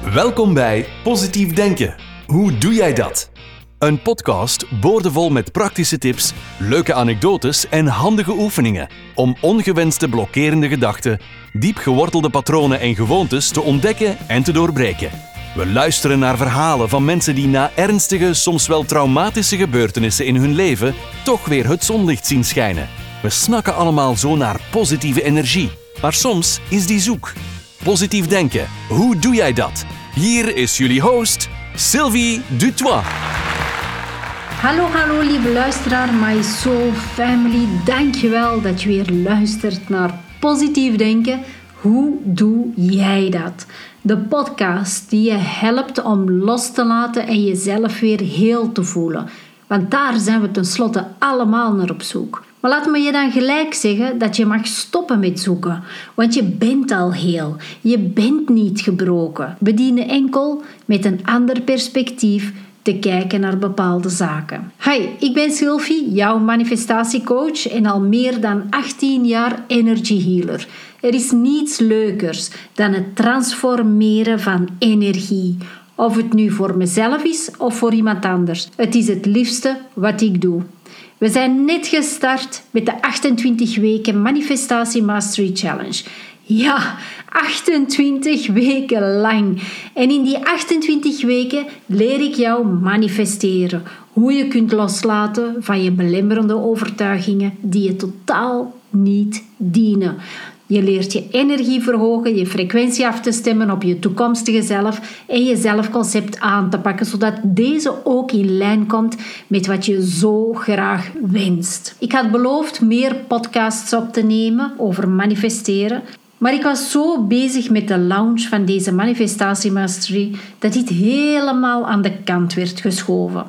Welkom bij Positief Denken. Hoe doe jij dat? Een podcast boordevol met praktische tips, leuke anekdotes en handige oefeningen om ongewenste blokkerende gedachten, diep gewortelde patronen en gewoontes te ontdekken en te doorbreken. We luisteren naar verhalen van mensen die na ernstige, soms wel traumatische gebeurtenissen in hun leven toch weer het zonlicht zien schijnen. We snakken allemaal zo naar positieve energie, maar soms is die zoek. Positief denken, hoe doe jij dat? Hier is jullie host, Sylvie Dutoit. Hallo lieve luisteraar, my soul family. Dankjewel dat je weer luistert naar Positief Denken. Hoe doe jij dat? De podcast die je helpt om los te laten en jezelf weer heel te voelen. Want daar zijn we tenslotte allemaal naar op zoek. Maar laat me je dan gelijk zeggen dat je mag stoppen met zoeken. Want je bent al heel. Je bent niet gebroken. We dienen enkel met een ander perspectief te kijken naar bepaalde zaken. Hi, ik ben Sylvie, jouw manifestatiecoach en al meer dan 18 jaar energy healer. Er is niets leukers dan het transformeren van energie. Of het nu voor mezelf is of voor iemand anders. Het is het liefste wat ik doe. We zijn net gestart met de 28 weken Manifestatie Mastery Challenge. Ja, 28 weken lang. En in die 28 weken leer ik jou manifesteren. Hoe je kunt loslaten van je belemmerende overtuigingen die je totaal niet dienen. Je leert je energie verhogen, je frequentie af te stemmen op je toekomstige zelf en je zelfconcept aan te pakken, zodat deze ook in lijn komt met wat je zo graag wenst. Ik had beloofd meer podcasts op te nemen over manifesteren, maar ik was zo bezig met de launch van deze Manifestatie Mastery dat dit helemaal aan de kant werd geschoven.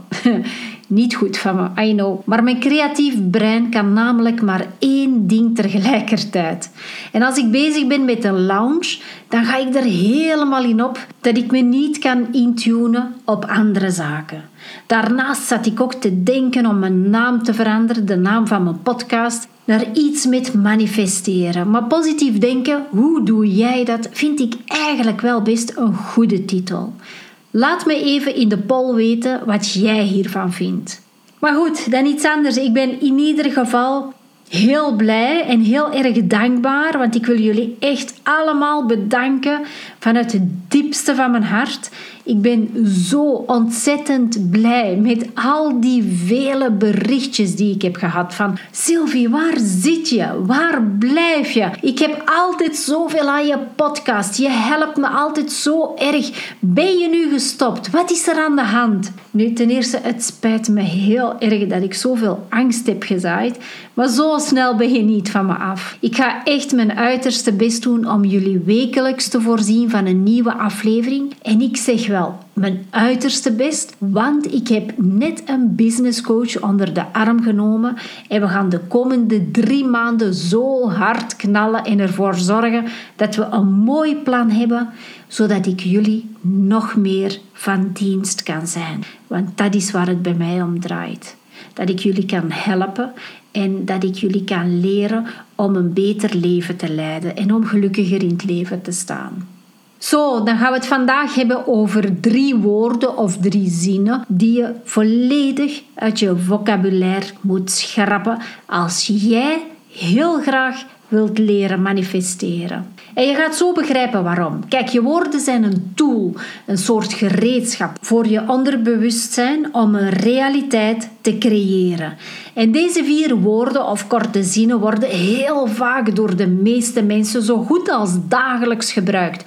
Niet goed van me, I know. Maar mijn creatief brein kan namelijk maar één ding tegelijkertijd. En als ik bezig ben met een launch, dan ga ik er helemaal in op dat ik me niet kan intunen op andere zaken. Daarnaast zat ik ook te denken om mijn naam te veranderen, de naam van mijn podcast, naar iets met manifesteren. Maar positief denken, hoe doe jij dat, vind ik eigenlijk wel best een goede titel. Laat me even in de poll weten wat jij hiervan vindt. Maar goed, dan iets anders. Ik ben in ieder geval heel blij en heel erg dankbaar, want ik wil jullie echt allemaal bedanken vanuit het diepste van mijn hart. Ik ben zo ontzettend blij met al die vele berichtjes die ik heb gehad van Sylvie, waar zit je? Waar blijf je? Ik heb altijd zoveel aan je podcast. Je helpt me altijd zo erg. Ben je nu gestopt? Wat is er aan de hand? Nu, ten eerste, het spijt me heel erg dat ik zoveel angst heb gezaaid, maar zo snel ben je niet van me af. Ik ga echt mijn uiterste best doen om jullie wekelijks te voorzien van een nieuwe aflevering. En ik zeg wel, mijn uiterste best, want ik heb net een business coach onder de arm genomen en we gaan de komende 3 maanden zo hard knallen en ervoor zorgen dat we een mooi plan hebben, zodat ik jullie nog meer van dienst kan zijn. Want dat is waar het bij mij om draait. Dat ik jullie kan helpen en dat ik jullie kan leren om een beter leven te leiden en om gelukkiger in het leven te staan. Zo, dan gaan we het vandaag hebben over 3 woorden of 3 zinnen die je volledig uit je vocabulaire moet schrappen als jij heel graag wilt leren manifesteren. En je gaat zo begrijpen waarom. Kijk, je woorden zijn een tool, een soort gereedschap voor je onderbewustzijn om een realiteit te creëren. En deze 4 woorden of korte zinnen worden heel vaak door de meeste mensen zo goed als dagelijks gebruikt,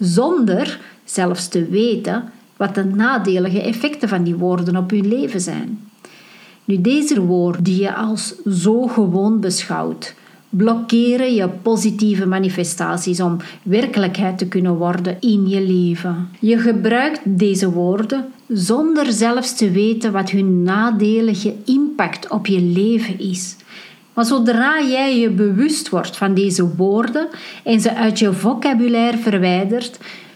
zonder zelfs te weten wat de nadelige effecten van die woorden op hun leven zijn. Nu, deze woorden die je als zo gewoon beschouwt, blokkeren je positieve manifestaties om werkelijkheid te kunnen worden in je leven. Je gebruikt deze woorden zonder zelfs te weten wat hun nadelige impact op je leven is. Maar zodra jij je bewust wordt van deze woorden en ze uit je vocabulaire verwijdert,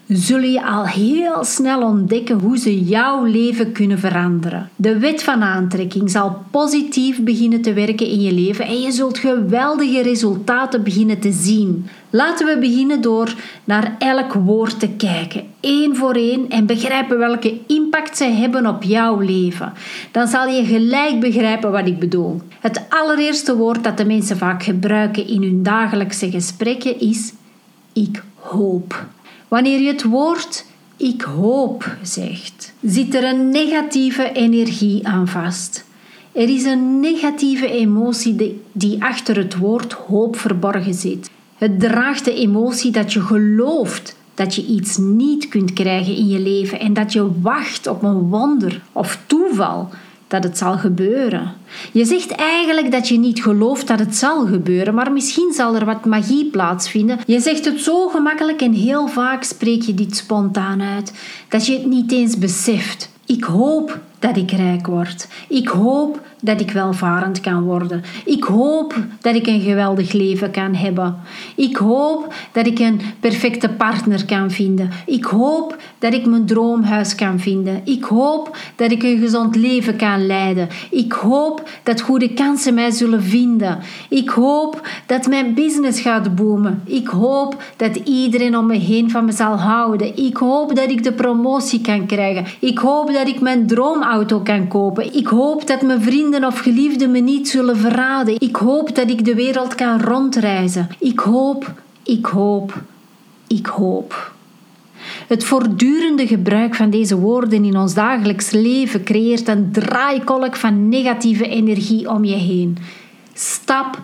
zul je al heel snel ontdekken hoe ze jouw leven kunnen veranderen. De wet van aantrekking zal positief beginnen te werken in je leven en je zult geweldige resultaten beginnen te zien. Laten we beginnen door naar elk woord te kijken, één voor één, en begrijpen welke impact ze hebben op jouw leven. Dan zal je gelijk begrijpen wat ik bedoel. Het allereerste woord dat de mensen vaak gebruiken in hun dagelijkse gesprekken is ik hoop. Wanneer je het woord ik hoop zegt, zit er een negatieve energie aan vast. Er is een negatieve emotie die achter het woord hoop verborgen zit. Het draagt de emotie dat je gelooft dat je iets niet kunt krijgen in je leven en dat je wacht op een wonder of toeval dat het zal gebeuren. Je zegt eigenlijk dat je niet gelooft dat het zal gebeuren, maar misschien zal er wat magie plaatsvinden. Je zegt het zo gemakkelijk en heel vaak spreek je dit spontaan uit, dat je het niet eens beseft. Ik hoop dat ik rijk word. Ik hoop dat ik welvarend kan worden. Ik hoop dat ik een geweldig leven kan hebben. Ik hoop dat ik een perfecte partner kan vinden. Ik hoop dat ik mijn droomhuis kan vinden. Ik hoop dat ik een gezond leven kan leiden. Ik hoop dat goede kansen mij zullen vinden. Ik hoop dat mijn business gaat boomen. Ik hoop dat iedereen om me heen van me zal houden. Ik hoop dat ik de promotie kan krijgen. Ik hoop dat ik mijn droomauto kan kopen. Ik hoop dat mijn vrienden of geliefden me niet zullen verraden. Ik hoop dat ik de wereld kan rondreizen. Ik hoop, ik hoop, ik hoop. Het voortdurende gebruik van deze woorden in ons dagelijks leven creëert een draaikolk van negatieve energie om je heen. Stap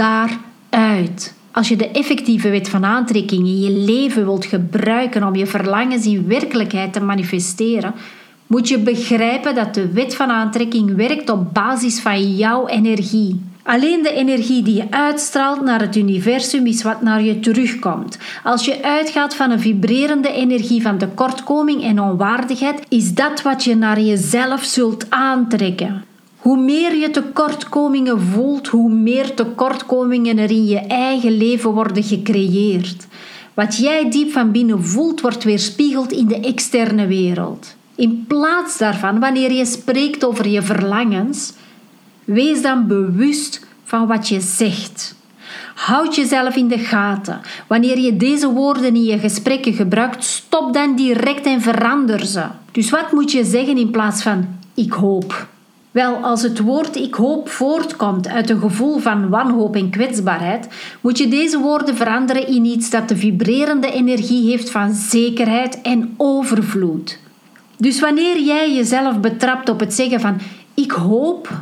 daaruit. Als je de effectieve wet van aantrekking in je leven wilt gebruiken om je verlangens in werkelijkheid te manifesteren, moet je begrijpen dat de wet van aantrekking werkt op basis van jouw energie. Alleen de energie die je uitstraalt naar het universum is wat naar je terugkomt. Als je uitgaat van een vibrerende energie van tekortkoming en onwaardigheid, is dat wat je naar jezelf zult aantrekken. Hoe meer je tekortkomingen voelt, hoe meer tekortkomingen er in je eigen leven worden gecreëerd. Wat jij diep van binnen voelt, wordt weerspiegeld in de externe wereld. In plaats daarvan, wanneer je spreekt over je verlangens, wees dan bewust van wat je zegt. Houd jezelf in de gaten. Wanneer je deze woorden in je gesprekken gebruikt, stop dan direct en verander ze. Dus wat moet je zeggen in plaats van ik hoop? Wel, als het woord ik hoop voortkomt uit een gevoel van wanhoop en kwetsbaarheid, moet je deze woorden veranderen in iets dat de vibrerende energie heeft van zekerheid en overvloed. Dus wanneer jij jezelf betrapt op het zeggen van ik hoop,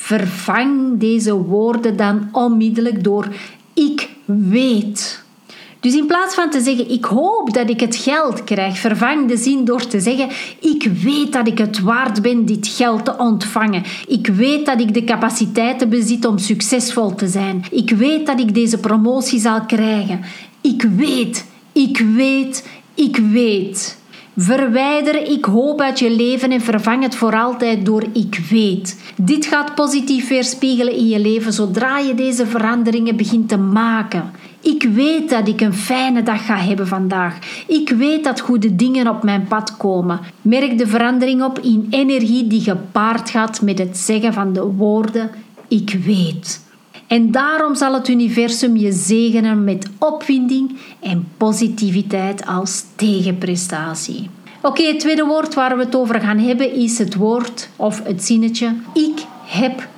vervang deze woorden dan onmiddellijk door ik weet. Dus in plaats van te zeggen ik hoop dat ik het geld krijg, vervang de zin door te zeggen ik weet dat ik het waard ben dit geld te ontvangen. Ik weet dat ik de capaciteiten bezit om succesvol te zijn. Ik weet dat ik deze promotie zal krijgen. Ik weet, ik weet, ik weet. Verwijder ik hoop uit je leven en vervang het voor altijd door ik weet. Dit gaat positief weerspiegelen in je leven zodra je deze veranderingen begint te maken. Ik weet dat ik een fijne dag ga hebben vandaag. Ik weet dat goede dingen op mijn pad komen. Merk de verandering op in energie die gepaard gaat met het zeggen van de woorden ik weet. En daarom zal het universum je zegenen met opwinding en positiviteit als tegenprestatie. Oké, het tweede woord waar we het over gaan hebben is het woord of het zinnetje ik heb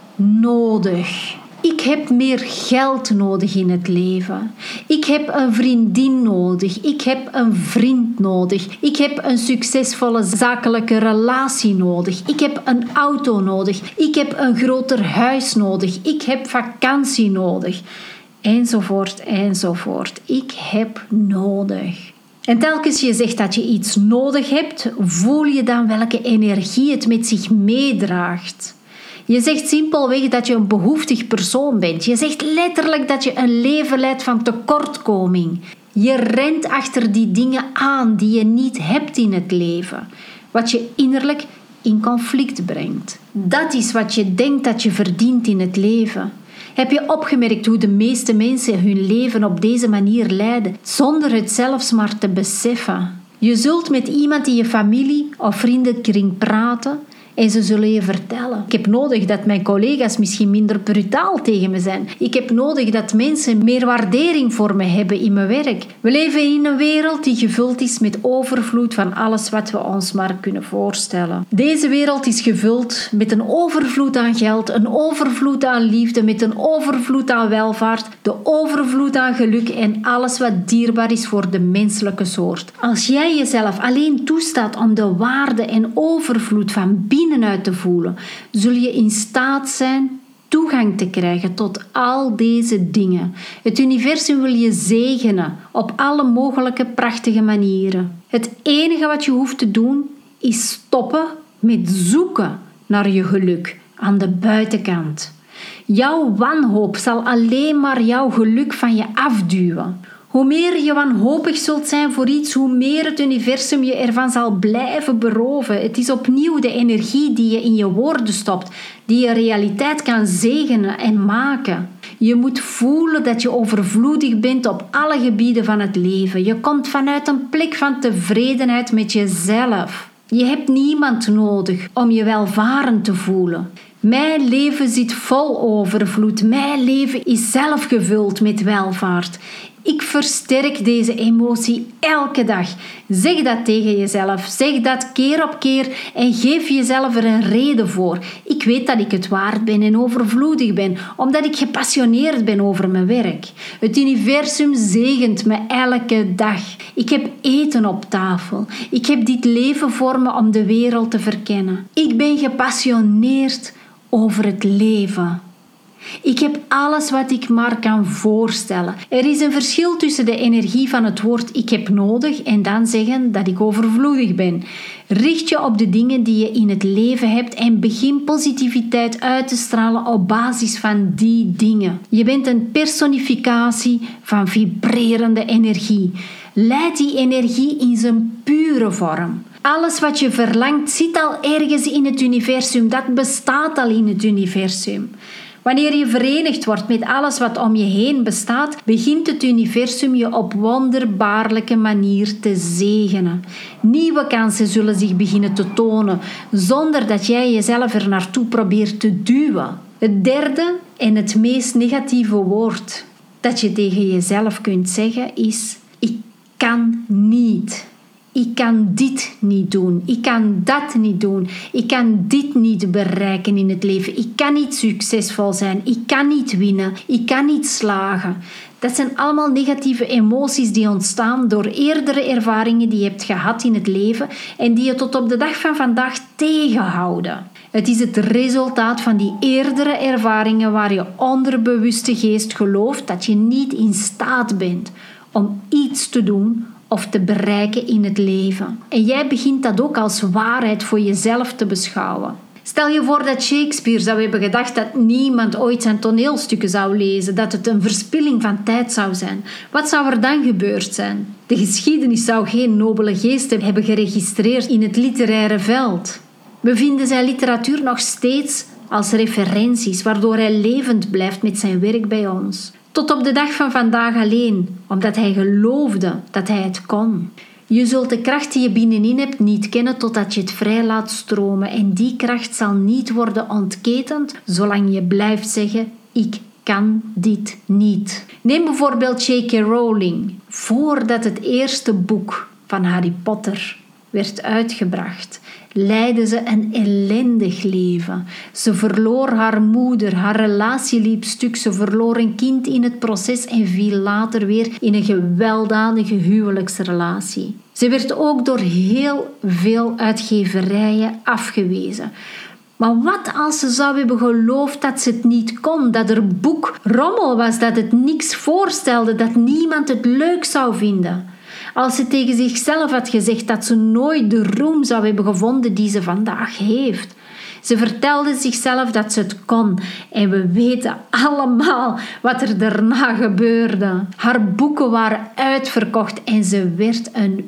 nodig. Ik heb meer geld nodig in het leven. Ik heb een vriendin nodig. Ik heb een vriend nodig. Ik heb een succesvolle zakelijke relatie nodig. Ik heb een auto nodig. Ik heb een groter huis nodig. Ik heb vakantie nodig. Enzovoort, enzovoort. Ik heb nodig. En telkens je zegt dat je iets nodig hebt, voel je dan welke energie het met zich meedraagt. Je zegt simpelweg dat je een behoeftig persoon bent. Je zegt letterlijk dat je een leven leidt van tekortkoming. Je rent achter die dingen aan die je niet hebt in het leven. Wat je innerlijk in conflict brengt. Dat is wat je denkt dat je verdient in het leven. Heb je opgemerkt hoe de meeste mensen hun leven op deze manier leiden, zonder het zelfs maar te beseffen? Je zult met iemand in je familie of vriendenkring praten en ze zullen je vertellen: ik heb nodig dat mijn collega's misschien minder brutaal tegen me zijn. Ik heb nodig dat mensen meer waardering voor me hebben in mijn werk. We leven in een wereld die gevuld is met overvloed van alles wat we ons maar kunnen voorstellen. Deze wereld is gevuld met een overvloed aan geld, een overvloed aan liefde, met een overvloed aan welvaart, de overvloed aan geluk en alles wat dierbaar is voor de menselijke soort. Als jij jezelf alleen toestaat om de waarde en overvloed van binnenuit te voelen, zul je in staat zijn toegang te krijgen tot al deze dingen. Het universum wil je zegenen op alle mogelijke prachtige manieren. Het enige wat je hoeft te doen is stoppen met zoeken naar je geluk aan de buitenkant. Jouw wanhoop zal alleen maar jouw geluk van je afduwen. Hoe meer je wanhopig zult zijn voor iets, hoe meer het universum je ervan zal blijven beroven. Het is opnieuw de energie die je in je woorden stopt, die je realiteit kan zegenen en maken. Je moet voelen dat je overvloedig bent op alle gebieden van het leven. Je komt vanuit een plek van tevredenheid met jezelf. Je hebt niemand nodig om je welvarend te voelen. Mijn leven zit vol overvloed. Mijn leven is zelf gevuld met welvaart. Ik versterk deze emotie elke dag. Zeg dat tegen jezelf. Zeg dat keer op keer en geef jezelf er een reden voor. Ik weet dat ik het waard ben en overvloedig ben, omdat ik gepassioneerd ben over mijn werk. Het universum zegent me elke dag. Ik heb eten op tafel. Ik heb dit leven voor me om de wereld te verkennen. Ik ben gepassioneerd over het leven. Ik heb alles wat ik maar kan voorstellen. Er is een verschil tussen de energie van het woord ik heb nodig en dan zeggen dat ik overvloedig ben. Richt je op de dingen die je in het leven hebt en begin positiviteit uit te stralen op basis van die dingen. Je bent een personificatie van vibrerende energie. Leid die energie in zijn pure vorm. Alles wat je verlangt zit al ergens in het universum. Dat bestaat al in het universum. Wanneer je verenigd wordt met alles wat om je heen bestaat, begint het universum je op wonderbaarlijke manier te zegenen. Nieuwe kansen zullen zich beginnen te tonen, zonder dat jij jezelf er naartoe probeert te duwen. Het derde en het meest negatieve woord dat je tegen jezelf kunt zeggen is: ik kan niet. Ik kan dit niet doen. Ik kan dat niet doen. Ik kan dit niet bereiken in het leven. Ik kan niet succesvol zijn. Ik kan niet winnen. Ik kan niet slagen. Dat zijn allemaal negatieve emoties die ontstaan door eerdere ervaringen die je hebt gehad in het leven en die je tot op de dag van vandaag tegenhouden. Het is het resultaat van die eerdere ervaringen waar je onderbewuste geest gelooft dat je niet in staat bent om iets te doen of te bereiken in het leven. En jij begint dat ook als waarheid voor jezelf te beschouwen. Stel je voor dat Shakespeare zou hebben gedacht dat niemand ooit zijn toneelstukken zou lezen, dat het een verspilling van tijd zou zijn. Wat zou er dan gebeurd zijn? De geschiedenis zou geen nobele geesten hebben geregistreerd in het literaire veld. We vinden zijn literatuur nog steeds als referenties, waardoor hij levend blijft met zijn werk bij ons. Tot op de dag van vandaag alleen, omdat hij geloofde dat hij het kon. Je zult de kracht die je binnenin hebt niet kennen totdat je het vrij laat stromen en die kracht zal niet worden ontketend zolang je blijft zeggen: ik kan dit niet. Neem bijvoorbeeld J.K. Rowling. Voordat het eerste boek van Harry Potter werd uitgebracht, leidde ze een ellendig leven. Ze verloor haar moeder, haar relatie liep stuk, ze verloor een kind in het proces en viel later weer in een gewelddadige huwelijksrelatie. Ze werd ook door heel veel uitgeverijen afgewezen. Maar wat als ze zou hebben geloofd dat ze het niet kon, dat haar boek rommel was, dat het niks voorstelde, dat niemand het leuk zou vinden? Als ze tegen zichzelf had gezegd dat ze nooit de roem zou hebben gevonden die ze vandaag heeft. Ze vertelde zichzelf dat ze het kon en we weten allemaal wat er daarna gebeurde. Haar boeken waren uitverkocht en ze werd een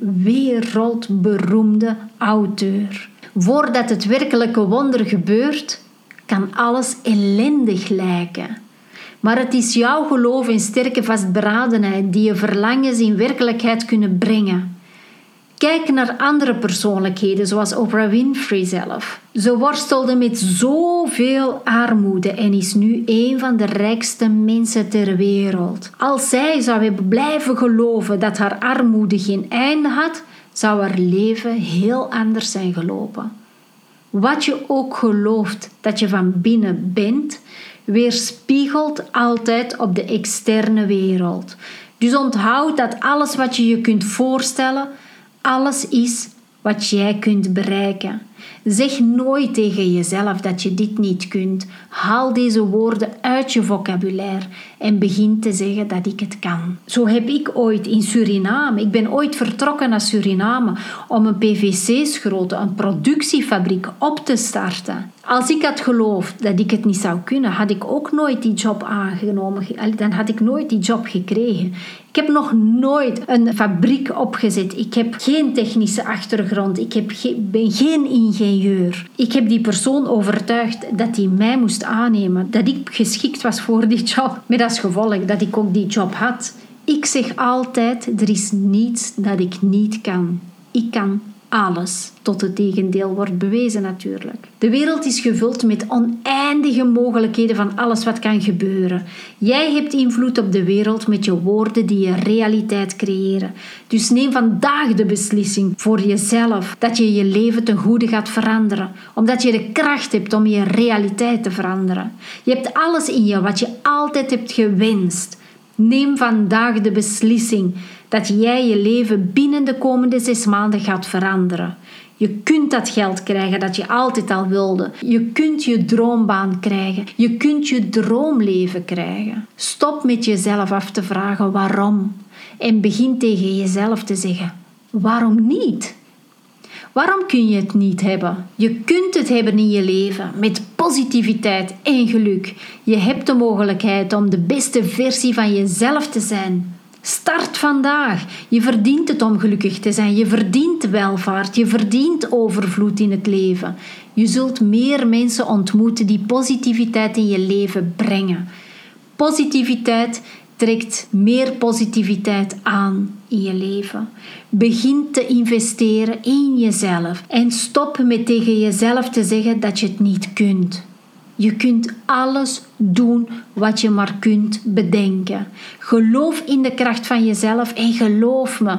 wereldberoemde auteur. Voordat het werkelijke wonder gebeurt, kan alles ellendig lijken. Maar het is jouw geloof en sterke vastberadenheid die je verlangens in werkelijkheid kunnen brengen. Kijk naar andere persoonlijkheden, zoals Oprah Winfrey zelf. Ze worstelde met zoveel armoede en is nu een van de rijkste mensen ter wereld. Als zij zou hebben blijven geloven dat haar armoede geen einde had, zou haar leven heel anders zijn gelopen. Wat je ook gelooft dat je van binnen bent, weerspiegelt altijd op de externe wereld. Dus onthoud dat alles wat je je kunt voorstellen, alles is wat jij kunt bereiken. Zeg nooit tegen jezelf dat je dit niet kunt. Haal deze woorden uit je vocabulaire en begin te zeggen dat ik het kan. Zo heb ik ooit in Suriname, ik ben ooit vertrokken naar Suriname om een PVC-schroot, een productiefabriek op te starten. Als ik had geloofd dat ik het niet zou kunnen, had ik ook nooit die job aangenomen. Dan had ik nooit die job gekregen. Ik heb nog nooit een fabriek opgezet. Ik heb geen technische achtergrond. Ik ben geen ingenieur. Ik heb die persoon overtuigd dat hij mij moest aannemen. Dat ik geschikt was voor die job. Met als gevolg dat ik ook die job had. Ik zeg altijd, er is niets dat ik niet kan. Ik kan alles. Tot het tegendeel wordt bewezen natuurlijk. De wereld is gevuld met oneindige mogelijkheden van alles wat kan gebeuren. Jij hebt invloed op de wereld met je woorden die je realiteit creëren. Dus neem vandaag de beslissing voor jezelf dat je je leven ten goede gaat veranderen. Omdat je de kracht hebt om je realiteit te veranderen. Je hebt alles in je wat je altijd hebt gewenst. Neem vandaag de beslissing dat jij je leven binnen de komende 6 maanden gaat veranderen. Je kunt dat geld krijgen dat je altijd al wilde. Je kunt je droombaan krijgen. Je kunt je droomleven krijgen. Stop met jezelf af te vragen waarom. En begin tegen jezelf te zeggen, waarom niet? Waarom kun je het niet hebben? Je kunt het hebben in je leven met positiviteit en geluk. Je hebt de mogelijkheid om de beste versie van jezelf te zijn. Start vandaag. Je verdient het om gelukkig te zijn. Je verdient welvaart. Je verdient overvloed in het leven. Je zult meer mensen ontmoeten die positiviteit in je leven brengen. Positiviteit trekt meer positiviteit aan in je leven. Begin te investeren in jezelf. En stop met tegen jezelf te zeggen dat je het niet kunt. Je kunt alles doen wat je maar kunt bedenken. Geloof in de kracht van jezelf en geloof me,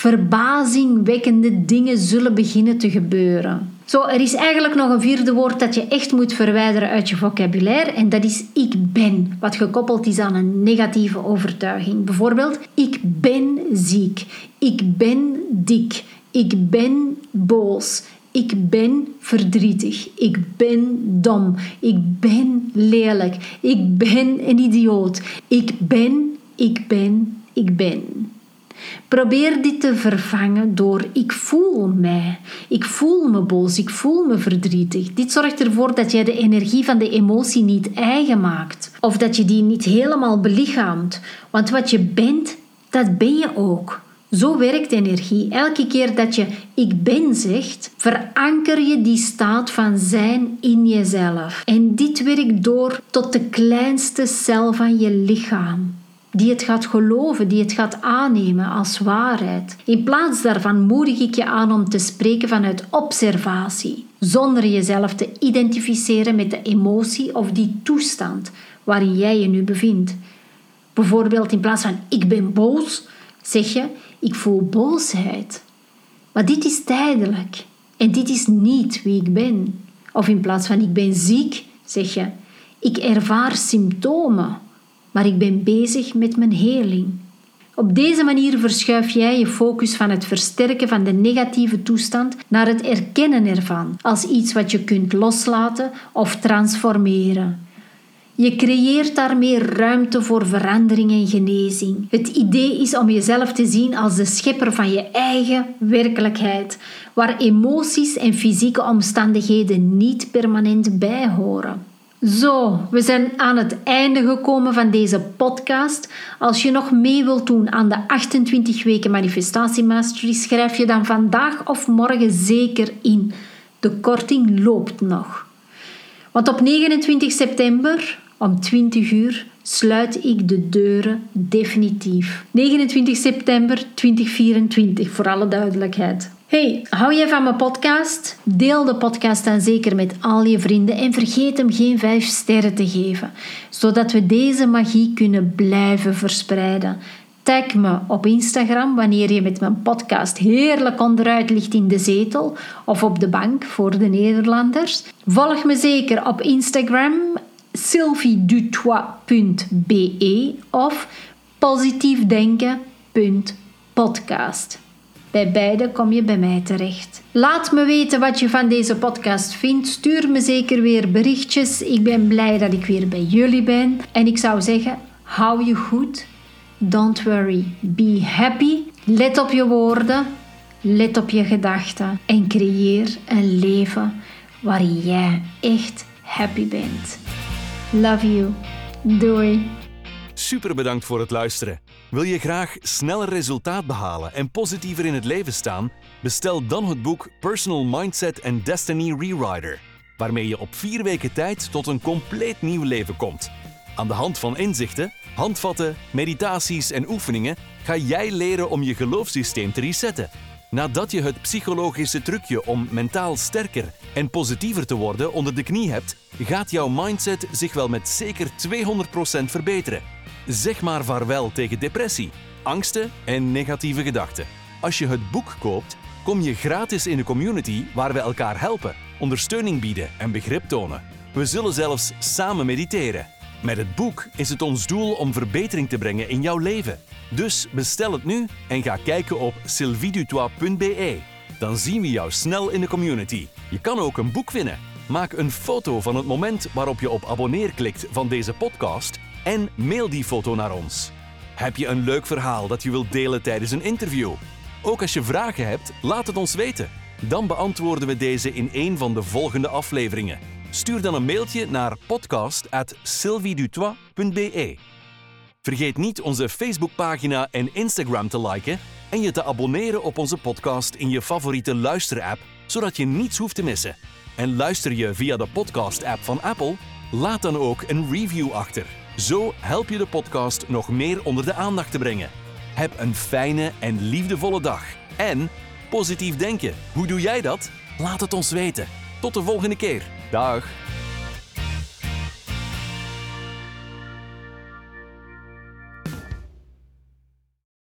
verbazingwekkende dingen zullen beginnen te gebeuren. Zo, er is eigenlijk nog een 4e woord dat je echt moet verwijderen uit je vocabulaire en dat is ik ben, wat gekoppeld is aan een negatieve overtuiging. Bijvoorbeeld, ik ben ziek, ik ben dik, ik ben boos. Ik ben verdrietig. Ik ben dom. Ik ben lelijk. Ik ben een idioot. Ik ben. Probeer dit te vervangen door ik voel mij. Ik voel me boos. Ik voel me verdrietig. Dit zorgt ervoor dat jij de energie van de emotie niet eigen maakt. Of dat je die niet helemaal belichaamt. Want wat je bent, dat ben je ook. Zo werkt energie. Elke keer dat je ik ben zegt, veranker je die staat van zijn in jezelf. En dit werkt door tot de kleinste cel van je lichaam. Die het gaat geloven, die het gaat aannemen als waarheid. In plaats daarvan moedig ik je aan om te spreken vanuit observatie. Zonder jezelf te identificeren met de emotie of die toestand waarin jij je nu bevindt. Bijvoorbeeld in plaats van ik ben boos, zeg je ik voel boosheid. Maar dit is tijdelijk. En dit is niet wie ik ben. Of in plaats van ik ben ziek, zeg je ik ervaar symptomen. Maar ik ben bezig met mijn heling. Op deze manier verschuif jij je focus van het versterken van de negatieve toestand naar het erkennen ervan als iets wat je kunt loslaten of transformeren. Je creëert daarmee ruimte voor verandering en genezing. Het idee is om jezelf te zien als de schepper van je eigen werkelijkheid, waar emoties en fysieke omstandigheden niet permanent bij horen. Zo, we zijn aan het einde gekomen van deze podcast. Als je nog mee wilt doen aan de 28 weken Manifestatie Mastery, schrijf je dan vandaag of morgen zeker in. De korting loopt nog. Want op 29 september om 20 uur sluit ik de deuren definitief. 29 september 2024, voor alle duidelijkheid. Hey, hou jij van mijn podcast? Deel de podcast dan zeker met al je vrienden en vergeet hem geen 5 sterren te geven, zodat we deze magie kunnen blijven verspreiden. Tag me op Instagram wanneer je met mijn podcast heerlijk onderuit ligt in de zetel of op de bank voor de Nederlanders. Volg me zeker op Instagram sylviedutoit.be of positiefdenken.podcast. Bij beide kom je bij mij terecht. Laat me weten wat je van deze podcast vindt. Stuur me zeker weer berichtjes. Ik ben blij dat ik weer bij jullie ben. En ik zou zeggen, hou je goed. Don't worry. Be happy. Let op je woorden. Let op je gedachten. En creëer een leven waarin jij echt happy bent. Love you. Doei. Super bedankt voor het luisteren. Wil je graag sneller resultaat behalen en positiever in het leven staan? Bestel dan het boek Personal Mindset and Destiny Rewriter, waarmee je op 4 weken tijd tot een compleet nieuw leven komt. Aan de hand van inzichten, handvatten, meditaties en oefeningen ga jij leren om je geloofssysteem te resetten. Nadat je het psychologische trucje om mentaal sterker en positiever te worden onder de knie hebt, gaat jouw mindset zich wel met zeker 200% verbeteren. Zeg maar vaarwel tegen depressie, angsten en negatieve gedachten. Als je het boek koopt, kom je gratis in de community waar we elkaar helpen, ondersteuning bieden en begrip tonen. We zullen zelfs samen mediteren. Met het boek is het ons doel om verbetering te brengen in jouw leven. Dus bestel het nu en ga kijken op sylviedutoit.be. Dan zien we jou snel in de community. Je kan ook een boek winnen. Maak een foto van het moment waarop je op abonneer klikt van deze podcast en mail die foto naar ons. Heb je een leuk verhaal dat je wilt delen tijdens een interview? Ook als je vragen hebt, laat het ons weten. Dan beantwoorden we deze in een van de volgende afleveringen. Stuur dan een mailtje naar podcast@sylviedutoit.be. Vergeet niet onze Facebookpagina en Instagram te liken en je te abonneren op onze podcast in je favoriete luisterapp, zodat je niets hoeft te missen. En luister je via de podcast-app van Apple? Laat dan ook een review achter. Zo help je de podcast nog meer onder de aandacht te brengen. Heb een fijne en liefdevolle dag. En positief denken. Hoe doe jij dat? Laat het ons weten. Tot de volgende keer. Dag.